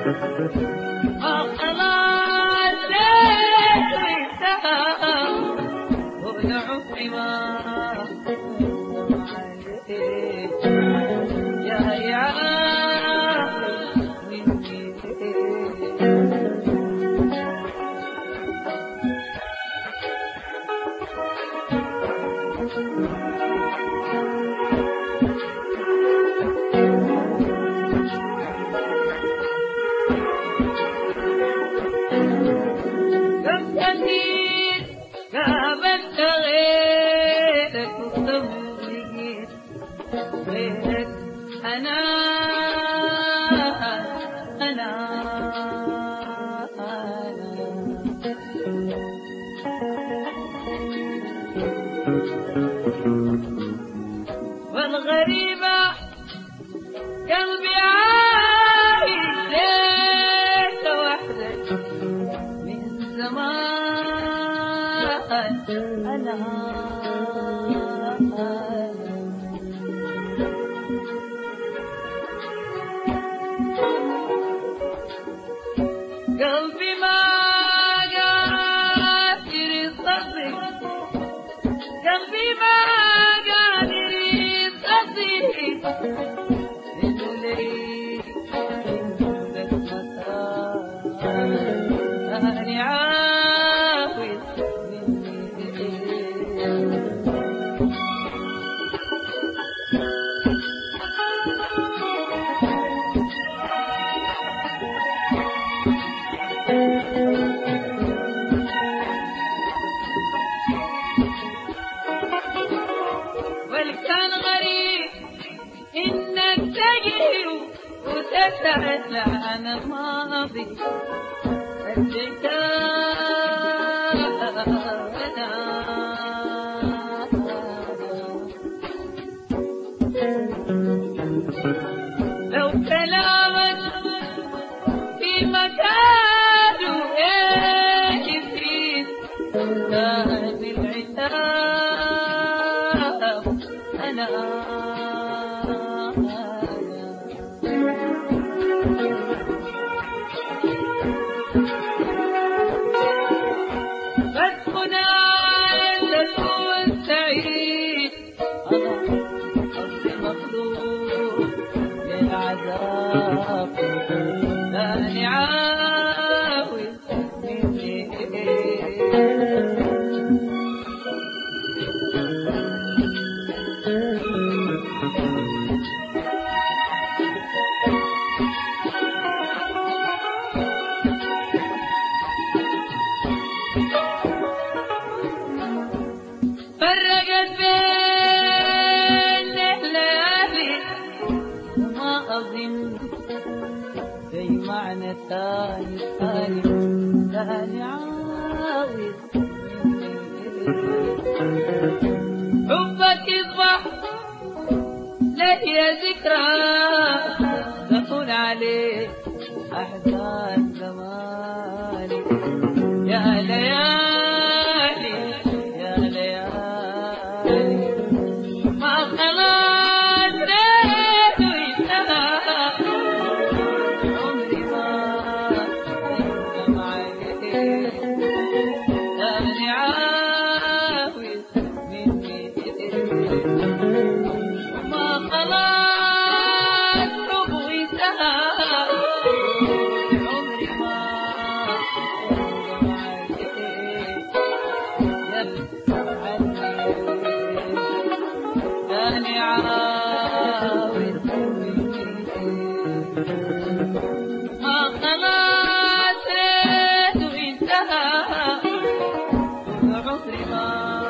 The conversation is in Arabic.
خلاص ليل وانتهى طول عمري ما والغريبة قلبي عايش ليك وحدك من زمان أنا قلبي ما قادر يصدق قلبي ما قادر يصدق إنه ليك عندك مكان أهلي عاوز مني والكان غريب إنك تجي وتسأل عن الماضي لو كلامك في مكانه يفيد هذه العتاب أنا فاتمنى أن تكون سعيد أنا قصدي مخلوق للعذاب ثاني عاوز مني فرقت بين الليالي وما أظن زي معنى ثاني عاوز حبك يصبح لهي ذكرى تكون عليه أحزان زماني يا ليالي يا ليالي ما خلاص ليل وانتهى عمري ما يندم عليك ثاني عاوز مني ما خلاص حبه انتهى عمري ما يندم عليك يبقى عني ثاني عاوز ما خلاص ريت وانتهى عمري ما